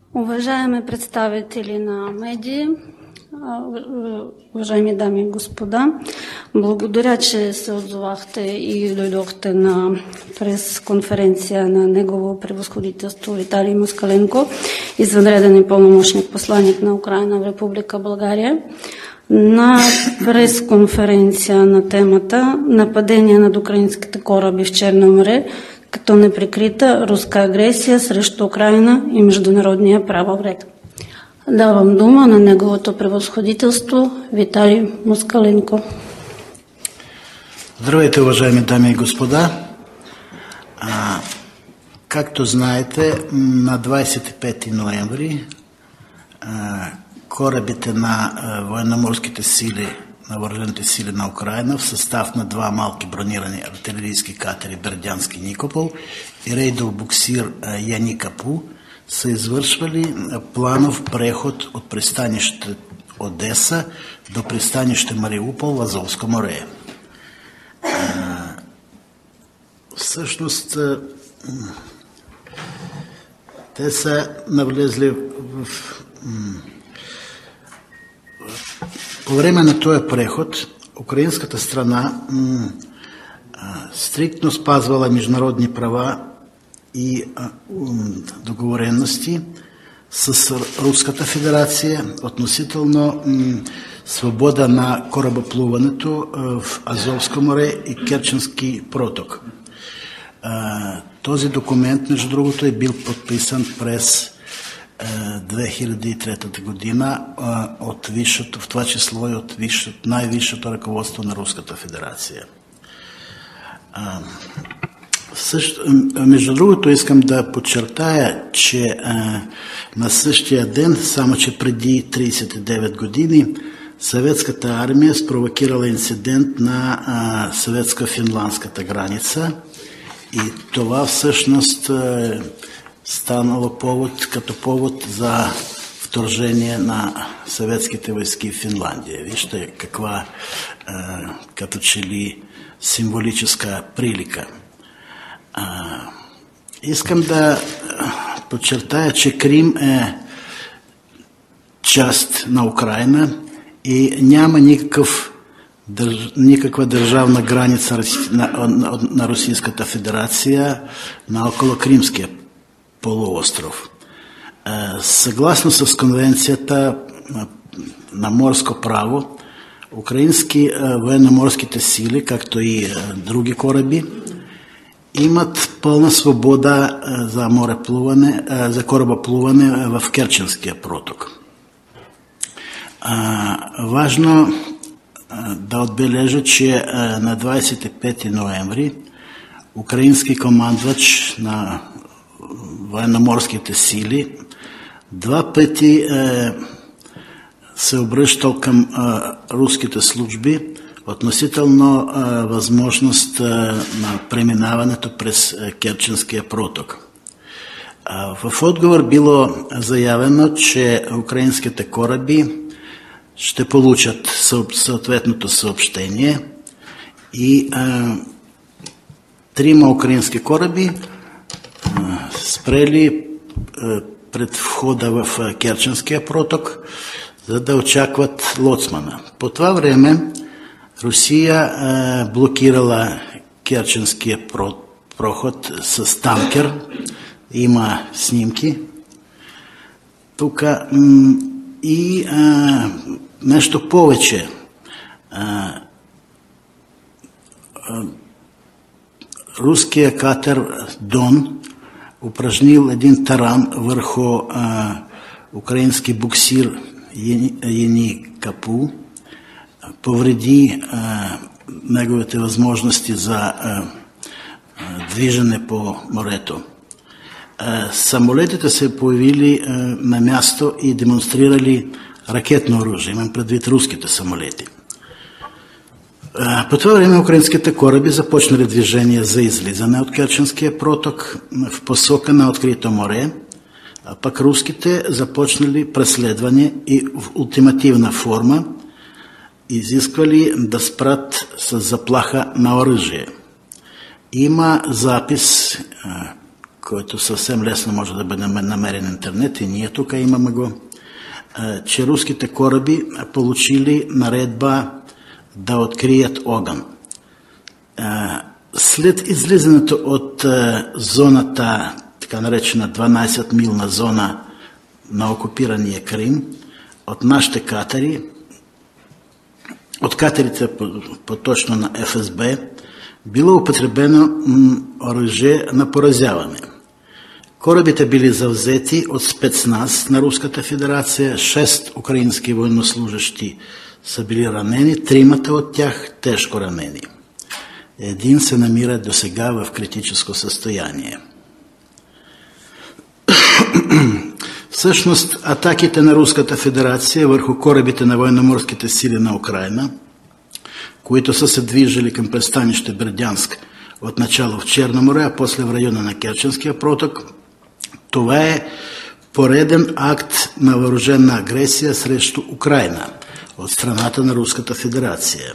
Уважаеми представители на медии, уважаеми дами и господа, благодаря, че се отзовахте и дойдохте на пресконференция на Негово превъзходителство Виталий Москаленко, извънреден и пълномощник посланик на Украйна в Република България, на пресконференция на темата нападение над украинските кораби в Черно море като неприкрита руска агресия срещу Украйна и международния правов ред. Давам дума на Неговото превъзходителство Виталий Москаленко. Здравейте, уважаеми дами и господа! Както знаете, на 25 ноември корабите на военноморските сили на въоръжените сили на Украйна в състав на два малки бронирани артилерийски катери Бердянски Никопол и рейдов буксир Яникапу са извършвали планов преход от пристанище Одеса до пристанище Мариупол в Азовско море. Всъщност те са навлезли по време на този преход украинската страна стриктно спазвала международни права и договорености с Руската федерация относително свобода на корабоплуването в Азовско море и Керченски проток. Този документ, между другото, е бил подписан през 2003 година от висшето, в това число и от най-висшето ръководство на Руската федерация. Между другото, искам да подчертая, че на същия ден, само че преди 39 години, съветската армия спровокирала инцидент на съветско-финландската граница и това всъщност станало като повод за вторжение на съветските войски в Финландия. Вижте каква като че ли символическа прилика. Искам да подчертая, че Крим е част на Украйна и няма никаква държавна граница на Русийската федерация наоколо Кримския полуостров. Съгласно с конвенцията на морско право, украински военноморските сили, както и други кораби, имат пълна свобода за корабоплуване в Керченския проток. Важно да отбележа, че на 25 ноември украински командвач на военноморските сили два пъти се обръщал към руските служби относително възможност на преминаването през Керченския проток. В отговор било заявено, че украинските кораби ще получат съответното съобщение и трима украински кораби спрели пред входа в Керченския проток, за да очакват лоцмана. По това време Русия блокирала Керченския проход с танкер. Има снимки тук и нещо повече. Руския катер Дон упражнил един таран върху украински буксир Яникапу, повреди неговите възможности за движене по морето. Самолетите се появили на място и демонстрирали ракетно оръжие, имам предвид руските самолети. По това време украинските кораби започнали движение за излизане от Керченския проток в посока на открито море, а пък руските започнали преследване и в ултимативна форма изисквали да спрат с заплаха на оръжие. Има запис, който съвсем лесно може да бъде намерен в интернет и ние тук имаме го, че руските кораби получили наредба да открият огън. След излизането от зоната, така наречена 12-милна зона на окупирания Крим, от нашите катери, от катерите по-точно на ФСБ, било употребено оръжие на поразяване. Корабите били завзети от спецназ на Руската федерация, 6 украински военнослужащи са били ранени, 3 от тях тежко ранени. Един се намира до сега в критическо състояние. Всъщност, атаките на Руската федерация върху корабите на военноморските сили на Украина, които са се движили към пристанище Бердянск от начало в Черно море, а после в района на Керченския проток, това е пореден акт на въоръжена агресия срещу Украина от страната на Руската федерация.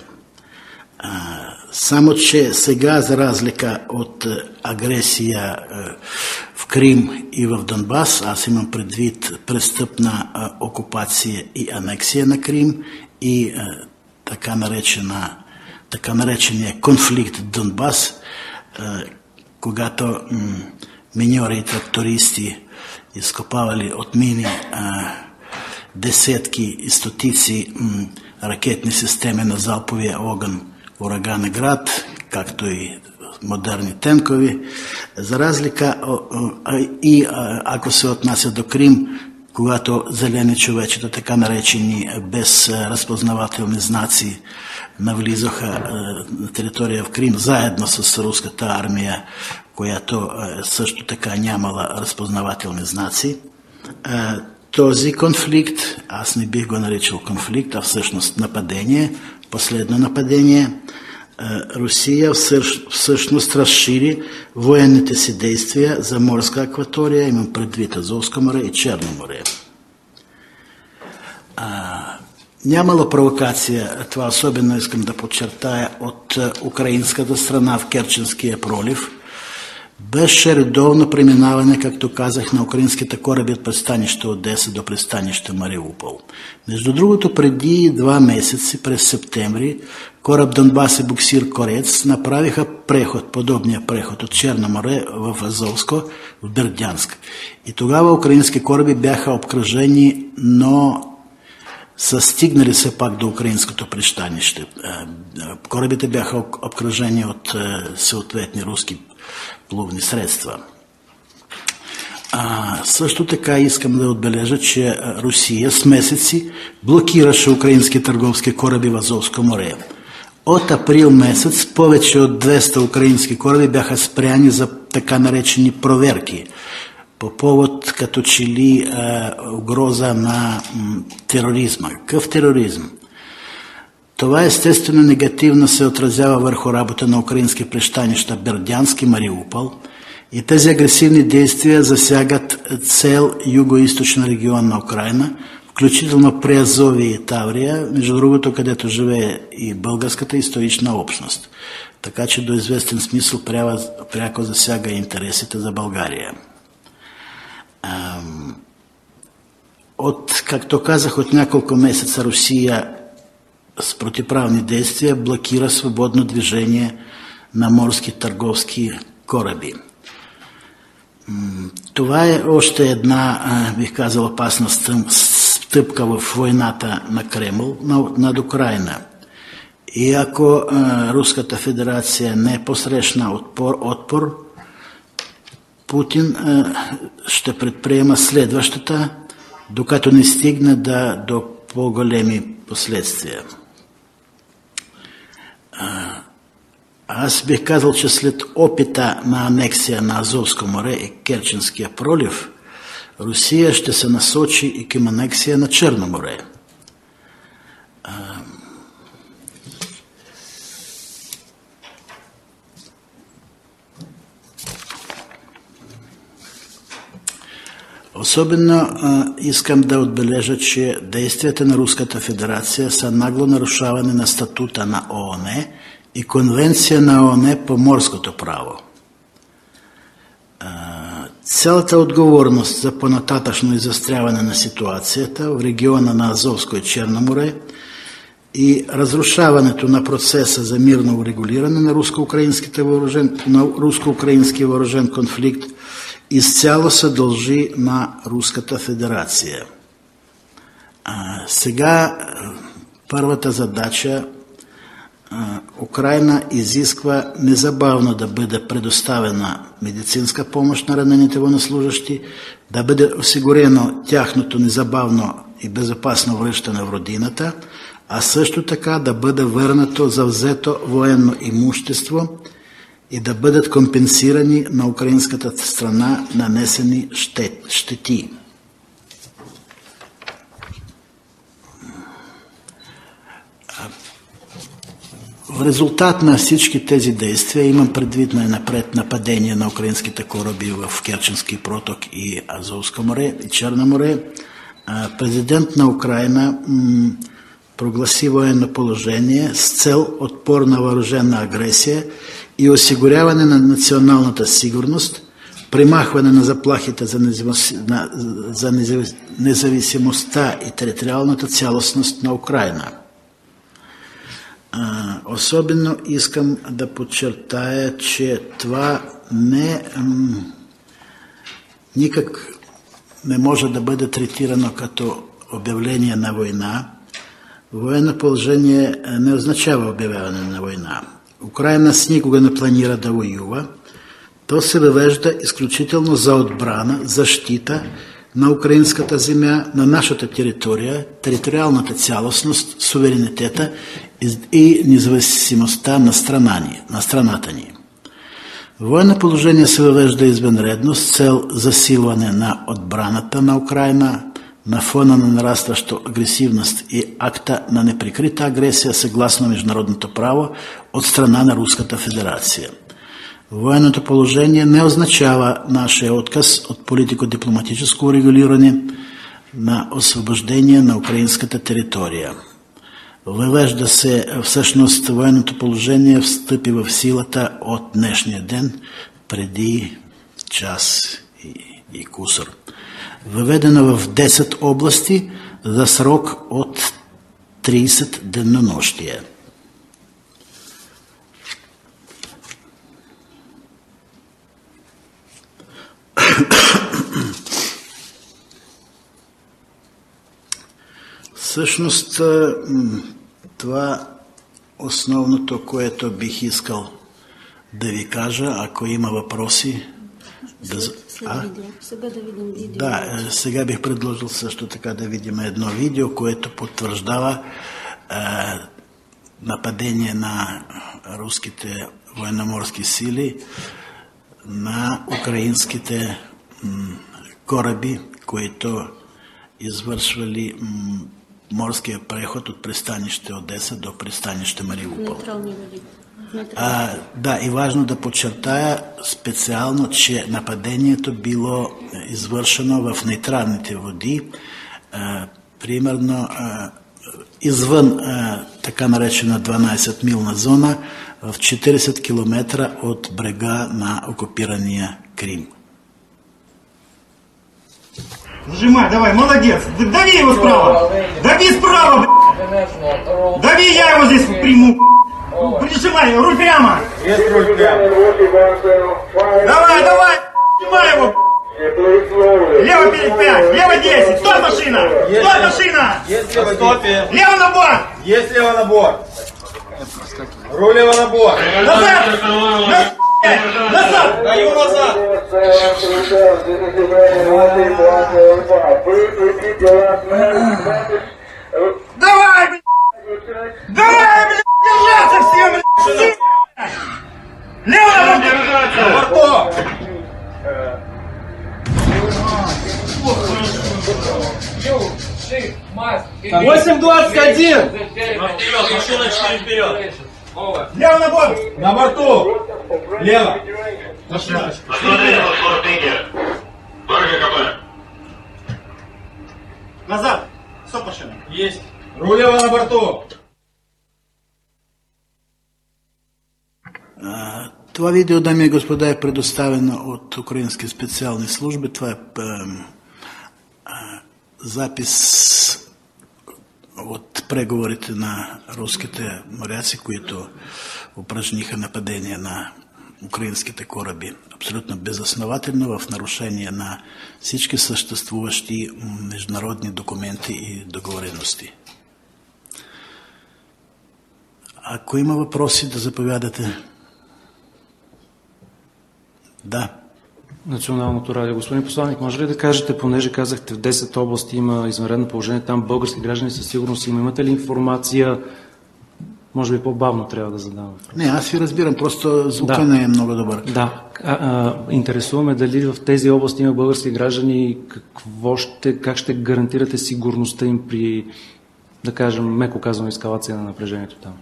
Само че сега, за разлика от агресия в Крим и в Донбас, аз имам предвид престъпна окупация и анексия на Крим и така наречения конфликт в Донбас, когато миньори и трактористи изкопавали от мини десетки и стотици ракетни системи на залповия огън Ураган и Град, както и модерни тенкови, за разлика и ако се отнася до Крим, когато зелени човечета, така наречени без разпознавателни знаци, навлизаха на територия в Крим, заедно с руската армия, която също така нямала разпознавателни знаци. Този конфликт, аз не бих го наричал конфликт, а всъщност нападение, последно нападение, Русия всъщност разшири военните си действия за морска акватория, имам предвид Азовско море и Черно море. Нямало провокация, това особено искам да подчертая, от украинската страна в Керченския пролив. Беше редовно преминаване, както казах, на украинските кораби от пристанище Одеса до пристанище Мариупол. Между другото, преди 2 месеца, през септември, кораб Донбас и буксир Корец направиха преход, подобния преход от Черно море в Азовско, в Бердянск. И тогава украински кораби бяха обкръжени, но са стигнали все пак до украинското пристанище. Корабите бяха обкръжени от съответни руски плувни средства. Също така искам да отбележа, че Русия с месеци блокираше украински търговски кораби в Азовско море. От април месец повече от 200 украински кораби бяха спряни за така наречени проверки по повод като че ли угроза на тероризма. Какъв тероризъм? Това естествено негативно се отразява върху работа на украински пристанища Бердянск и Мариупол и тези агресивни действия засягат цел юго-источна регион на Украина, включително Приазовие и Таврия, между другото, където живее и българската исторична общност. Така че до известен смисъл пряко засяга интересите за България. Както казах, от няколко месеца Русия с противоправни действия блокира свободно движение на морски търговски кораби. Това е още една, бих казал, опасна стъпка в войната на Кремъл над Украина. И ако Руската федерация не посрещна отпор, Путин ще предприема следващата, докато не стигне до по-големи последствия. Аз бих казал, че след опита на анексия на Азовско море и Керченския пролив, Русия ще се насочи и към анексия на Черно море. Особено искам да отбележа, че действията на Руската федерация са нагло нарушаване на статута на ООН и Конвенция на ООН по морското право. Цялата отговорност за понататъчно изостряване на ситуацията в региона на Азовско и Черно море и разрушаването на процеса за мирно урегулиране на руско-украински въоръжен конфликт изцяло се дължи на Руската федерация. Сега първата задача Украина изисква незабавно да бъде предоставена медицинска помощ на ранените военнослужащи, да бъде осигурено тяхното незабавно и безопасно връщане в родината, а също така да бъде върнато за взето военно имущество и да бъдат компенсирани на украинската страна нанесени щети. В резултат на всички тези действия, имам предвид най-напред нападение на украинските кораби в Керченски проток и Азовско море и Черно море, президент на Украина прогласи военно положение с цел отпор на въоръжена агресия и осигуряване на националната сигурност, премахване на заплахите за независимостта и териториалната цялостност на Украина. Особено искам да подчертая, че това никак не може да бъде третирано като обявление на война. Военно положение не означава обявяване на война. Украина с никога не планира да воюва. То се въвежда изключително за отбрана, защита на украинската земя, на нашата територия, териториалната цялостност, суверенитета и независимостта на страната ни. Военно положение се въвежда извънредно с цел засилване на отбраната на Украина на фона на нарастваща агресивност и акта на неприкрита агресия съгласно международното право от страна на Руската федерация. Военното положение не означава нашия отказ от политико-дипломатическо регулиране на освобождение на украинската територия. Въвежда се, всъщност, военното положение встъпи в силата от днешния ден, преди час и кусор. Въведено в 10 области за срок от 30 денонощия. Всъщност, това основното, което бих искал да ви кажа, ако има въпроси. Сега да видим видео. Да, сега бих предложил също така да видим едно видео, което потвърждава нападение на руските военноморски сили на украинските кораби, които извършвали морския преход от пристанище Одеса до пристанище Мариупол. Да, и важно да подчертая специално, че нападението било извършено в нейтралните води, примерно извън така наречена 12-милна зона, в 40 км от брега на окупирания Крим. Нажимай, давай, молодец. Дави его справа. Дави справа, блядь. Дави, я его здесь приму. Прижимай, руль прямо. Есть руль прямо. Давай, давай, прижимай его. Лево 5, лево 10. Стой, машина. Стой, машина. Есть лево 10. Лево на борт. Есть лево на борт. Руль лево на борт. Назад. Назад. Даю назад. Давай, блядь. Давай, блядь, держаться всем, блядь. Лево на борт. 8:21. Вперед, машина 4 вперед. Лево на борт. На борту. Лево. Посмотри, Только КП. Назад. Стоп, машина. Есть. Руль лево на борту. Това видео, дами и господа, е предоставено от украински специални служби. Това е запис от преговорите на руските моряци, които упражниха нападение на украинските кораби. Абсолютно безоснователно, в нарушение на всички съществуващи международни документи и договорености. Ако има въпроси, да заповядате. Да. Националното радио. Господин посланник, може ли да кажете, понеже казахте в 10 области има извънредно положение, там български граждани със сигурност има. Имате ли информация? Може би по-бавно трябва да задам. Не, аз ви разбирам, просто звука не е много добър. Да. Интересуваме дали в тези области има български граждани, как ще гарантирате сигурността им при, да кажем, меко казано, ескалация на напрежението там?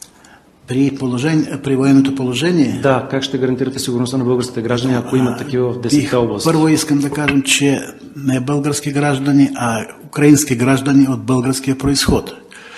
При военното положение? Да, как ще гарантирате сигурността на българските граждани, ако имат такива в 10 области? Първо искам да кажем, че не български граждани, а украински граждани от българския произход.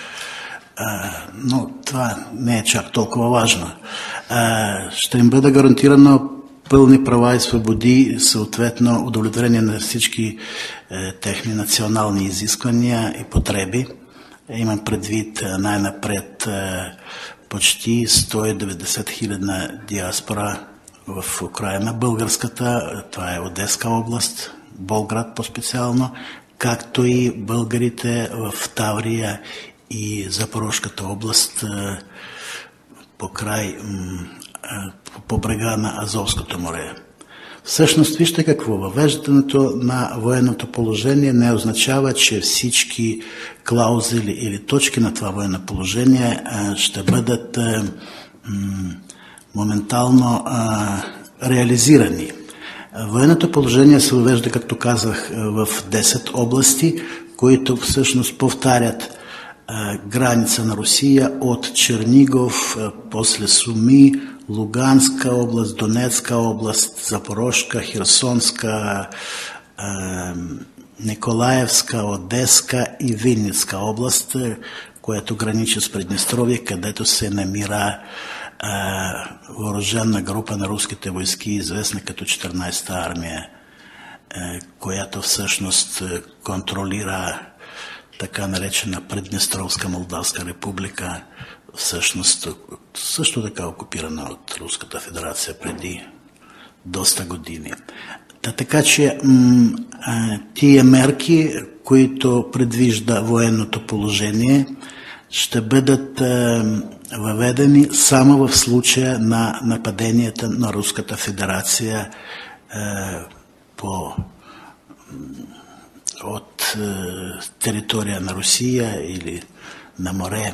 Но това не е чак толкова важно. Ще им бъде гарантирано пълни права и свободи, съответно удовлетворение на всички техни национални изисквания и потреби. Имам предвид най-напред почти 190 хилядна диаспора в Украина. Българската, това е Одеска област, Болград по-специално, както и българите в Таврия и Запорожката област по брега на Азовското море. Всъщност, вижте какво, въвеждането на военното положение не означава, че всички клаузили или точки на това военно положение ще бъдат моментално реализирани. Военното положение се въвежда, както казах, в 10 области, които всъщност повтарят граница на Русия от Чернигов, после Суми, Луганска област, Донецка област, Запорожка, Херсонска, Николаевска, Одеска и Винницка област, което граничи с Приднестровие, където се намира въоръжена група на руските войски, известна като 14-та армия, която всъщност контролира така наречена Приднестровска Молдавска република, всъщност също така окупирана от Руската федерация преди доста години. Така че тия мерки, които предвижда военното положение, ще бъдат въведени само в случая на нападенията на Руската федерация от територия на Русия или на море.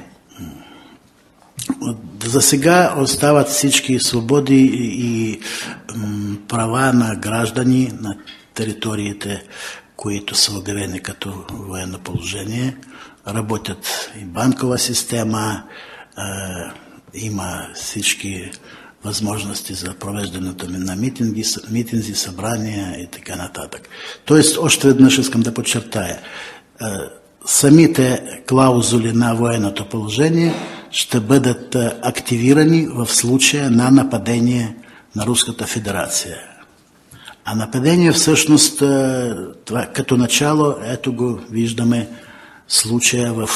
За сега остават всички свободи и права на граждани на териториите, които са обявени като военно положение. Работят и банкова система, има всички възможности за провеждането на митинги, събрания и така нататък. Тоест, още веднъж искам да подчертая, самите клаузули на военното положение ще бъдат активирани в случая на нападение на Руската федерация. А нападение всъщност, това, като начало, ето го виждаме случая в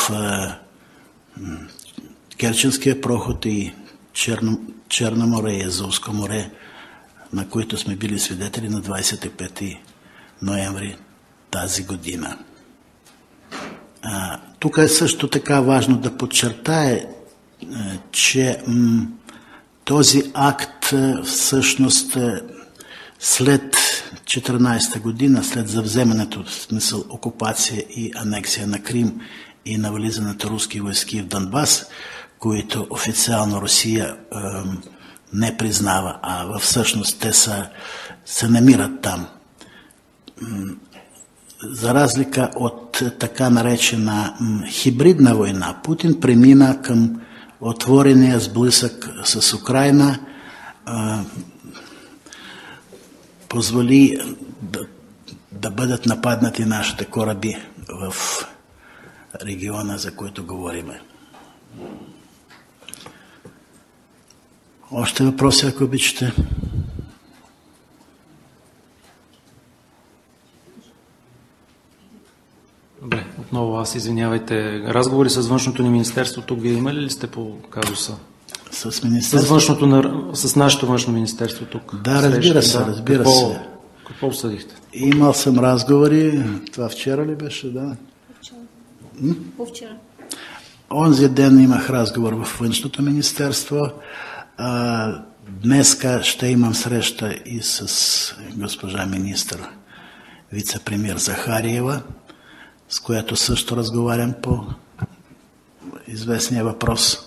Керченския проход и Черно море и Азовско море, на които сме били свидетели на 25 ноември тази година. Тук е също така важно да подчертае, че този акт всъщност след 14-та година, след завземането, в смисъл окупация и анексия на Крим и навлизането руски войски в Донбас, които официално Русия не признава, а всъщност те се намират там. За разлика от така наречена хибридна война, Путин премина към отворения сблъсък с Украйна, позволи да бъдат нападнати нашите кораби в региона, за който говориме. Още въпроси, ако обичате? Добре, отново аз извинявайте. Разговори с външното ни министерство тук вие имали ли сте по казуса? С министерство? С нашето външно министерство тук. Да, разбира се. Какво обсъдихте? Имал съм разговори. Това вчера ли беше, да? По-вчера. Онзи ден имах разговор в външното министерство. Днеска ще имам среща и с госпожа министър, вице-премиер Захариева, с която също разговарям по известния въпрос.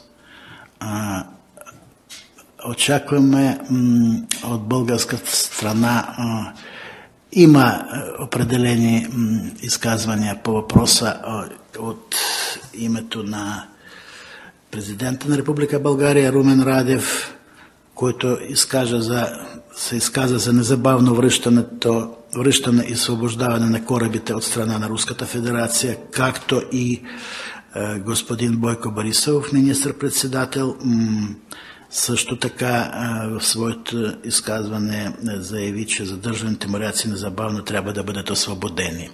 Очакваме от българската страна, има определени изказвания по въпроса от името на президента на Република България Румен Радев, който се изказа за незабавно връщане и освобождаване на корабите от страна на Руската федерация, както и господин Бойко Борисов, министър-председател, също така в своето изказване заяви, че задържаните моряци незабавно трябва да бъдат освободени.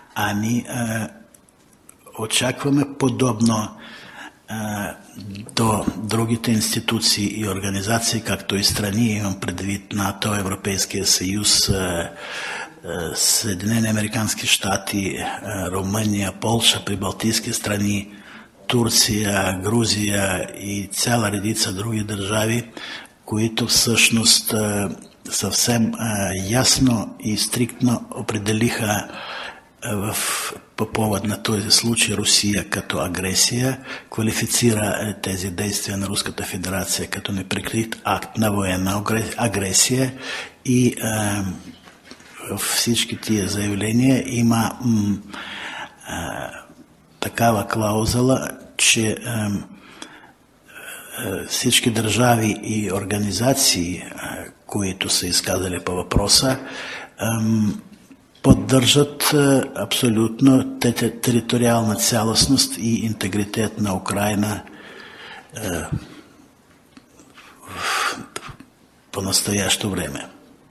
Очакваме подобно до другите институции и организации, както и страни, имам предвид НАТО, Европейския съюз, Съединени американски щати, Румъния, Полша, прибалтийски страни, Турция, Грузия и цяла редица други държави, които всъщност съвсем ясно и стриктно определиха по повод на този случай Русия като агресия, квалифицира тези действия на Руската федерация като неприкрит акт на военна агресия и в всички тия заявления има такава клауза, че всички държави и организации, които са изказали по въпроса, поддържат абсолютно териториална цялостност и интегритет на Украйна по настоящо време.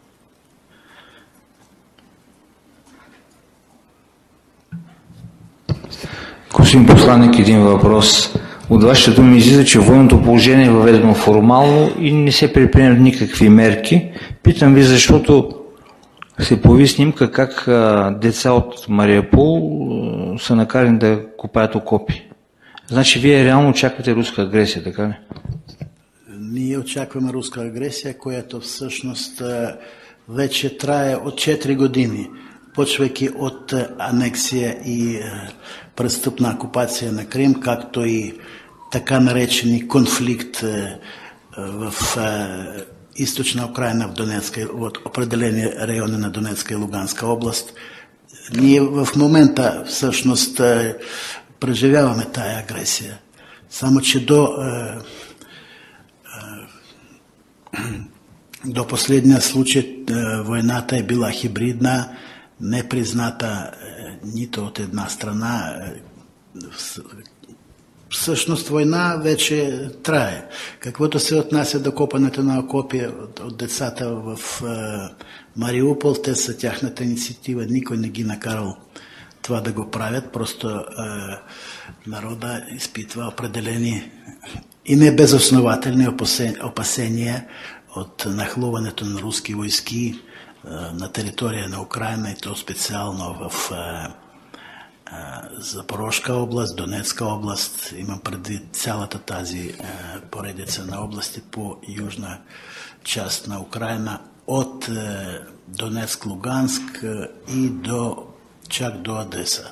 Господин посланник, един въпрос. От вашите думи излиза, че военното положение е въведено формално и не се предприемат никакви мерки. Питам ви, защото се появи снимка как деца от Мариупол са накарани да копаят окопи. Значи вие реално очаквате руска агресия, така ли? Ние очакваме руска агресия, която всъщност вече трае от 4 години, почвайки от анексия и престъпна окупация на Крим, както и така наречени конфликт в източна Украйна, в определени райони на Донецка и Луганска област. Ние в момента всъщност преживяваме тая агресия. Само че до последния случай войната е била хибридна, непризната нито от една страна. Всъщност война вече трае. Каквото се отнася до копането на окопи от децата в Мариупол, те са тяхната инициатива. Никой не ги накарал това да го правят. Просто народа изпитва определени и не безоснователни опасения от нахлуването на руски войски на територия на Украйна, и то специално в Запорожка област, Донецка област, имам предвид цялата тази поредица на области по южна част на Украйна, от Донецк, Луганск и чак до Одеса.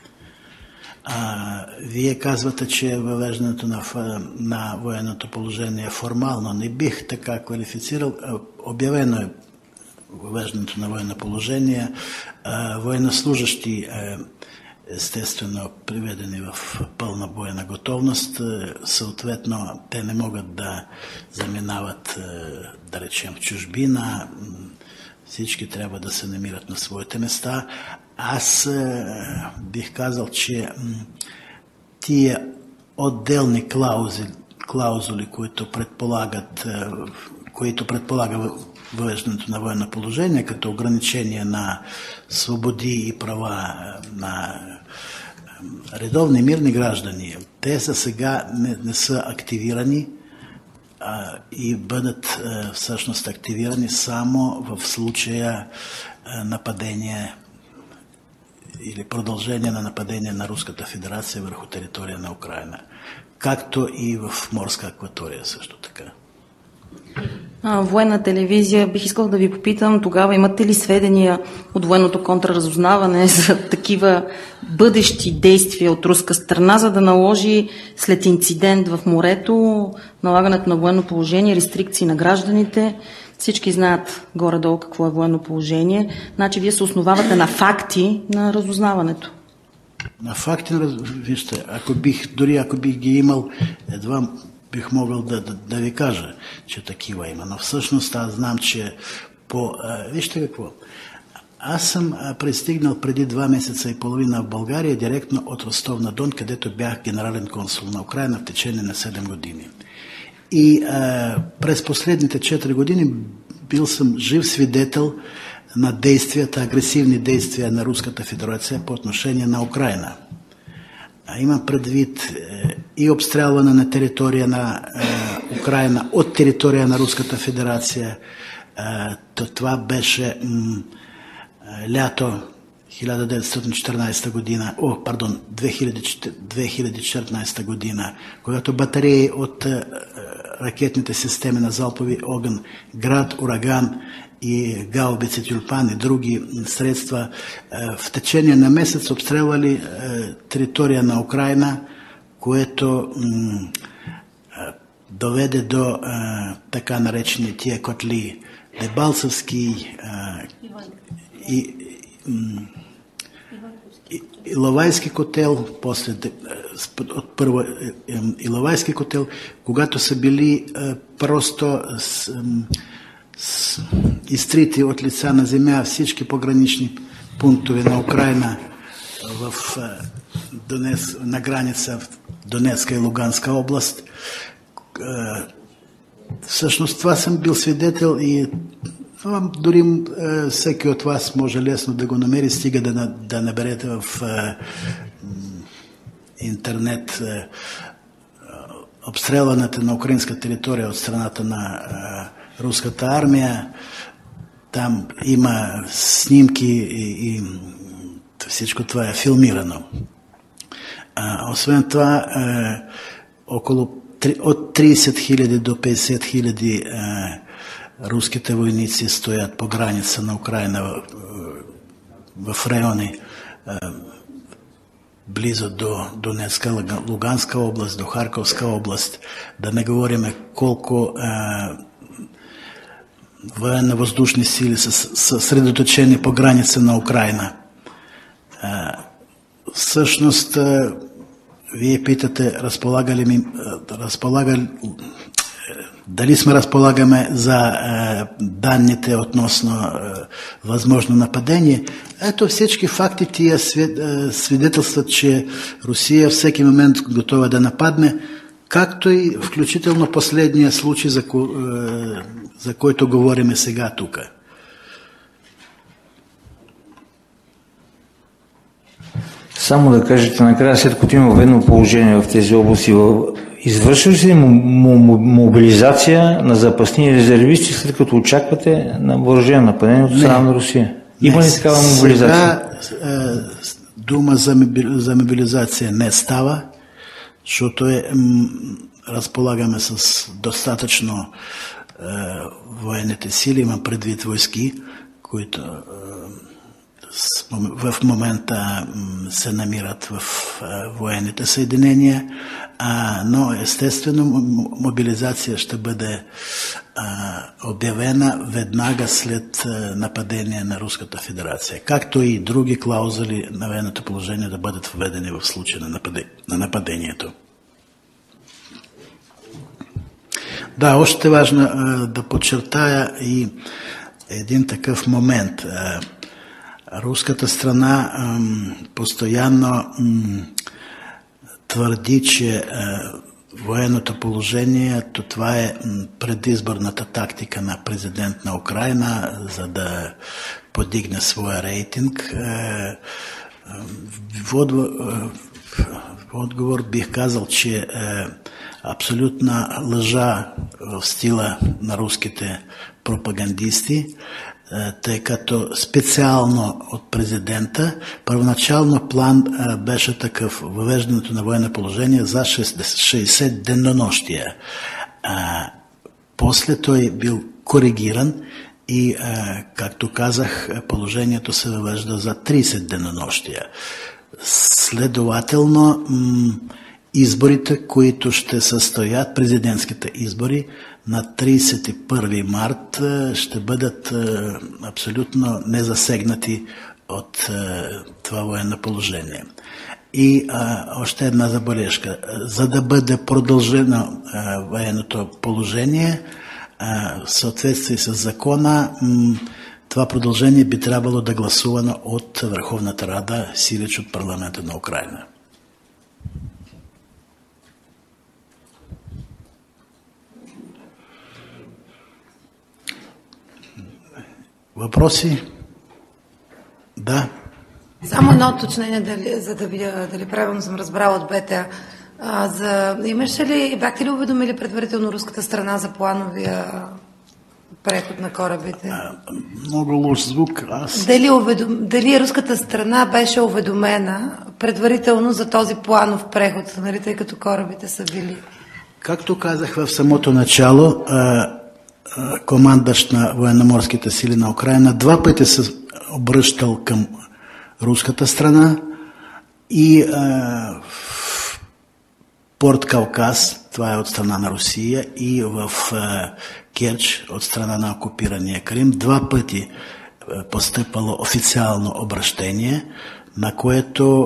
Вие казвате, че въвеждането на военното положение е формално. Не бих така квалифицирал. Обявено е въвеждането на военно положение. Военнослужащи естествено приведени в пълна бойна готовност, съответно те не могат да заминават, да речем, в чужбина, всички трябва да се намират на своите места. Аз бих казал, че тия отделни клаузи, клаузули, които предполага въвеждането на военно положение, като ограничение на свободи и права на редовни мирни граждани, те за сега не са активирани и бъдат всъщност активирани само в случая нападение или продължение на нападение на Руската федерация върху територия на Украина, както и в морска акватория също така. Военна телевизия, бих искал да ви попитам, тогава имате ли сведения от военното контраразузнаване за такива бъдещи действия от руска страна, за да наложи след инцидент в морето налагането на военно положение, рестрикции на гражданите? Всички знаят горе-долу какво е военно положение. Значи вие се основавате на факти на разузнаването. На факти, вижте, ако бих ги имал, едва бих могъл да ви кажа, че такива има. Но всъщност аз знам, че вижте какво. Аз съм пристигнал преди 2 месеца и половина в България директно от Ростов-на-Дон, където бях генерален консул на Украина в течение на 7 години. И през последните 4 години бил съм жив свидетел на агресивни действия на Руската федерация по отношение на Украина. Имам предвид и обстрелване на територия на Украина от територия на Руската федерация. Това беше лято 2014 година, когато батареи от ракетните системи на залпови огън Град, Ураган и гаубици Тюльпан и други средства в течение на месец обстрелвали територия на Украина, което доведе до така наречени тия котли Дебалцевски и Иловайски котел, после първо Иловайски котел, когато са били просто изтрити от лица на земя всички погранични пунктове на Украина на граница в Донецка и Луганска област. Всъщност това съм бил свидетел и дори всеки от вас може лесно да го намери, стига да наберете в интернет обстрелването на украинска територия от страната на руската армия. Там има снимки и всичко това е филмирано. Освен това, от 30 000 до 50 000 руските войници стоят по граница на Украина в райони близо до Донецка, Луганска област, до Харковска област. Да не говорим колко военно-въздушни сили са съсредоточени по граница на Украина. Всъщност, вие питате, дали сме разполагаме за данните относно възможно нападение. Ето всички факти тия свидетелстват, че Русия всеки момент готова да нападне, както и включително последния случай, за който говорим сега тук. Само да кажете накрая, след като има военно положение в тези области, извършва ли се мобилизация на запасни резервисти, след като очаквате на въоръжено нападение от страна на Русия? Има ли такава мобилизация? Сега дума за мобилизация не става, защото разполагаме с достатъчно военните сили, имам предвид войски, които в момента се намират в военните съединения, но естествено мобилизация ще бъде обявена веднага след нападение на Руската федерация, както и други клаузули на военното положение да бъдат введени в случай на нападението. Да, още важно да подчертая и един такъв момент. Руската страна постоянно твърди, че военното положение, то това е предизборната тактика на президент на Украина, за да подигне своя рейтинг. В отговор бих казал, че абсолютна лъжа в стила на руските пропагандисти, тъй като специално от президента, първоначално план беше такъв: въвеждането на военно положение за 60 денонощия. После той бил коригиран и, както казах, положението се въвежда за 30 денонощия. Следователно, изборите, които ще състоят, президентските избори, на 31 март ще бъдат абсолютно незасегнати от това военно положение. И още една забележка. За да бъде продължено военното положение, в съответствие с закона, това продължение би трябвало да гласувано от Върховната Рада, сиреч от парламента на Украина. Въпроси? Да. Само едно уточнение, за да видя дали правилно съм разбрала от БТА. Бяхте ли уведомили предварително руската страна за плановия преход на корабите? Много лош звук. Дали руската страна беше уведомена предварително за този планов преход, нали, тъй като корабите са били? Както казах в самото начало, командващ на военноморските сили на Украина 2 пъти се обръщал към руската страна и в Порт Кавказ, това е от страна на Русия, и в Керч от страна на окупирания Крим 2 пъти постъпало официално обращение, на което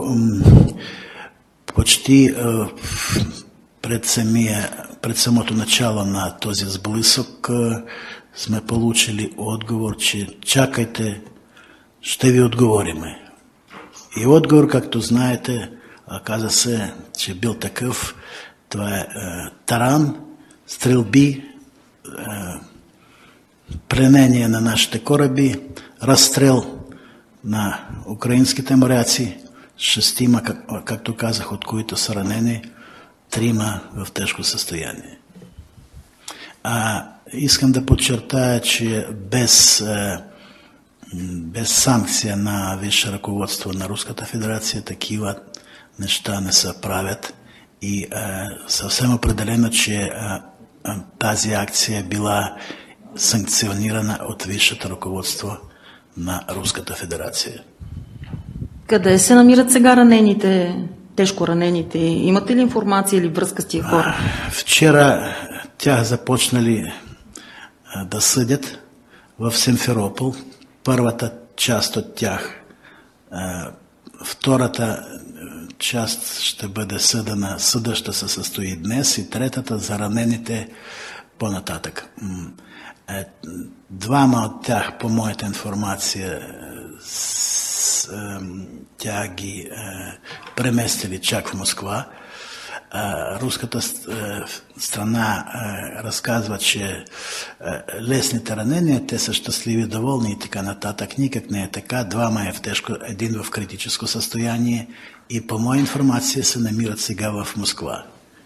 почти пред самото начало на този сблъсък сме получили отговор, че чакайте, ще ви отговориме. И отговор, както знаете, оказа се, че бил такъв. Това е таран, стрелби, пленение на нашите кораби, разстрел на украинските моряци, 6, както казах, от които са ранени, 3 в тежко състояние. Искам да подчертая, че без санкция на висше ръководство на Руската федерация такива неща не се правят и съвсем определено, че тази акция е била санкционирана от висшето ръководство на Руската федерация. Къде се намират сега ранените, тежко ранените? Имате ли информация или връзка с тия хора? Вчера тях започнали да съдят в Симферопол. Първата част от тях, втората част ще бъде съдена, съда ще се състои днес, и третата за ранените по-нататък. 2 от тях, по моята информация, тя ги преместили чак в Москва. Руската страна разказва, че лесните ранения, те са щастливи, доволни и така нататък. Никак не е така. 2 е в тежко, 1 в критическо състояние и по моя информация се намират сега в Москва.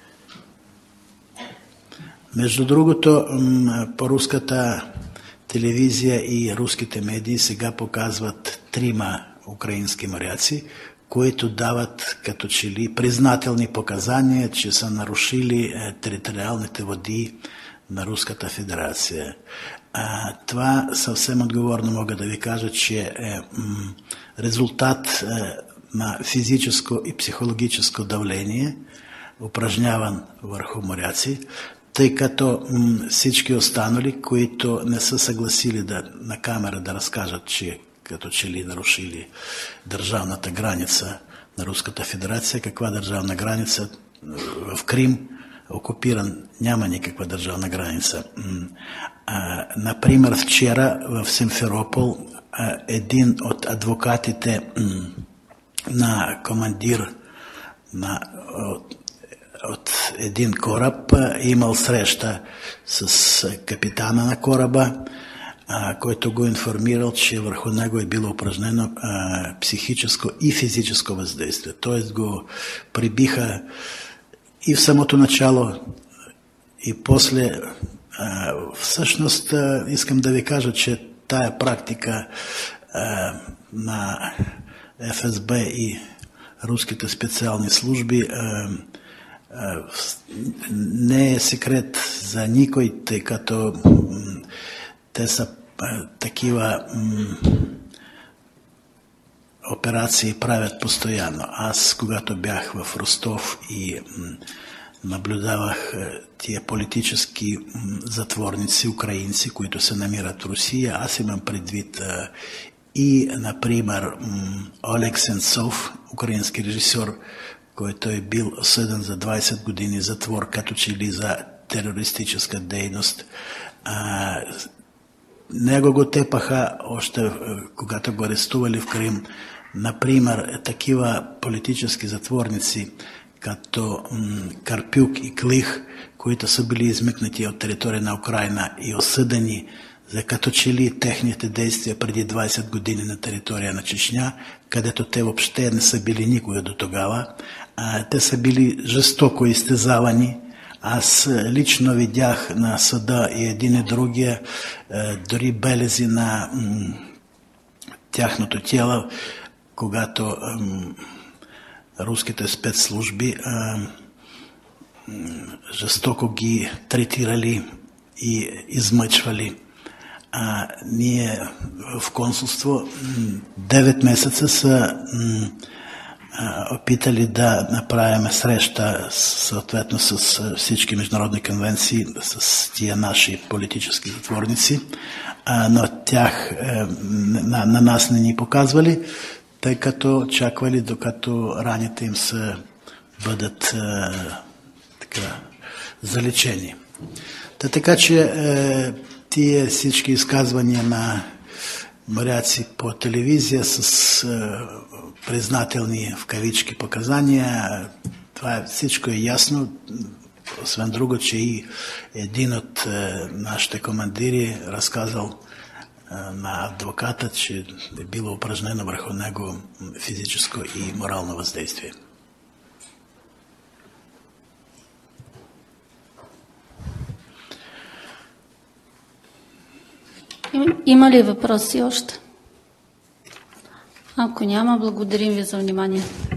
Между другото, по руската телевизия и руските медии сега показват 3 украински моряци, които дават като че ли признателни показания, че са нарушили териториалните води на Руската федерация. Това съвсем отговорно мога да ви кажа, че е резултат на физическо и психологическо давление, упражняван върху моряци, тъй като всички останали, които не са съгласили на камера да разкажат, че като че ли нарушили държавната граница на Руската федерация. Каква държавна граница? В Крим, окупиран, няма никаква държавна граница. Например, вчера в Симферопол един от адвокатите на командир на от един кораб имал среща с капитана на кораба, който го информирал, че върху него е било упражнено психическо и физическо въздействие. Тоест го прибиха и в самото начало, и после. Всъщност искам да ви кажа, че тая практика на ФСБ и руските специални служби не е секрет за никой, тъй като те са такива операции правят постоянно. Аз, когато бях в Ростов и наблюдавах тия политически затворници, украинци, които се намират в Русия, аз имам предвид и, например, Олег Сенцов, украински режисьор, който е бил осъден за 20 години затвор, като че ли за терористическа дейност. Него го тепаха още когато го арестували в Крим. Например, такива политически затворници, като Карпюк и Клих, които са били измъкнати от територия на Украина и осъдени за като че ли техните действия преди 20 години на територия на Чечня, където те въобще не са били никога до тогава. Те са били жестоко изтезавани. Аз лично видях на съда и един и другия дори белези на тяхното тяло, когато руските спецслужби жестоко ги третирали и измъчвали. Ние в консулство 9 месеца са опитали да направим среща съответно с всички международни конвенции, с тия наши политически затворници, но тях на нас не ни показвали, тъй като чаквали докато раните им се бъдат залечени. Така че тия всички изказвания на моряци по телевизия с признателни в кавички показания, това всичко е ясно, освен друго, че и един от нашите командири разказал на адвоката, че е било упражнено върху него физическо и морално въздействие. Има ли въпроси още? Ако няма, благодарим ви за внимание.